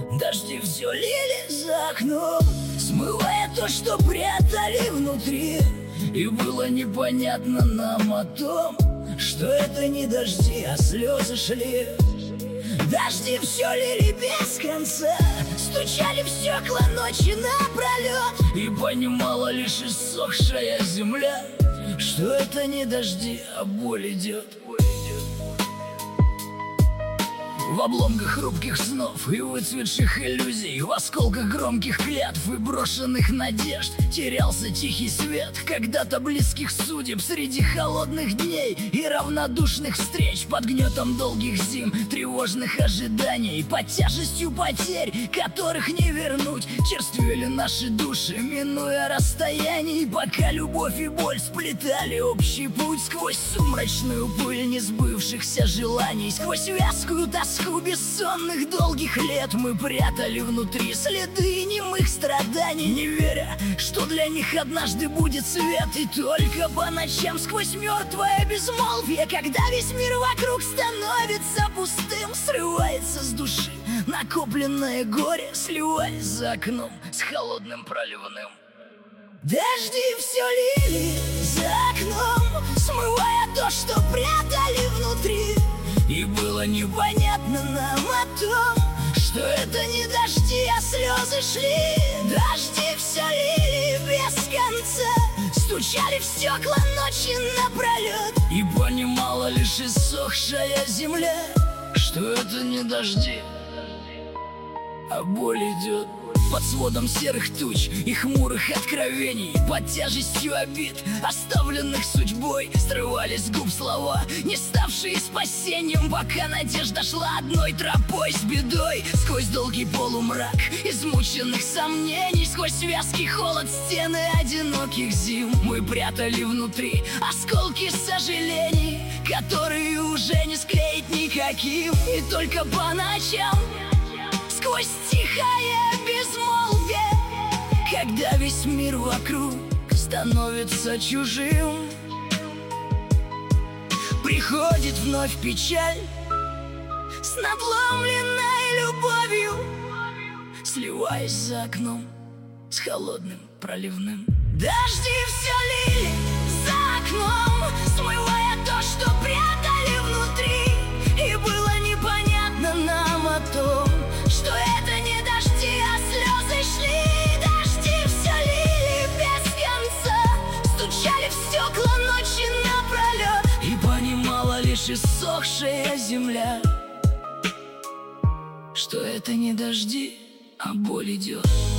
Дожди все лили за окном, смывая то, что прятали внутри. И было непонятно нам о том, что это не дожди, а слезы шли. Дожди все лили без конца, стучали в стекла ночи напролет. И понимала лишь иссохшая земля, что это не дожди, а боль идет. В обломках хрупких снов и выцветших иллюзий, в осколках громких клятв и брошенных надежд терялся тихий свет когда-то близких судеб среди холодных дней и равнодушных встреч. Под гнетом долгих зим, тревожных ожиданий, под тяжестью потерь, которых не вернуть, черствели наши души, минуя расстояний, пока любовь и боль сплетали общий путь сквозь сумрачную пыль несбывшихся желаний, сквозь вязкую тоску бессонных долгих лет. Мы прятали внутри следы немых страданий, не веря, что для них однажды будет свет. И только по ночам сквозь мертвое безмолвие, когда весь мир вокруг становится пустым, срывается с души накопленное горе, сливаясь за окном с холодным проливным. Дожди все лили за окном, смывая то, что прятали внутри. И было непонятно нам о том, что это не дожди, а слезы шли. Дожди все лили без конца, стучали в стекла ночи напролет. И понимала лишь иссохшая земля, что это не дожди, а боль идет. Под сводом серых туч и хмурых откровений, под тяжестью обид, оставленных судьбой, срывались с губ слова, не ставшие спасением, пока надежда шла одной тропой с бедой. Сквозь долгий полумрак измученных сомнений, сквозь вязкий холод стены одиноких зим, мы прятали внутри осколки сожалений, которые уже не склеить никаким. И только по ночам, сквозь тихое безмолвие, когда весь мир вокруг становится чужим, приходит вновь печаль с надломленной любовью, сливаясь за окном с холодным проливным. Дожди все лили за окном, смывая то, что прятали внутри. И было непонятно нам о том, что это не дожди, а слезы шли. Дожди все лили без конца, стучали в стекла ночи напролет. И понимала лишь иссохшая земля, что это не дожди, а боль идет.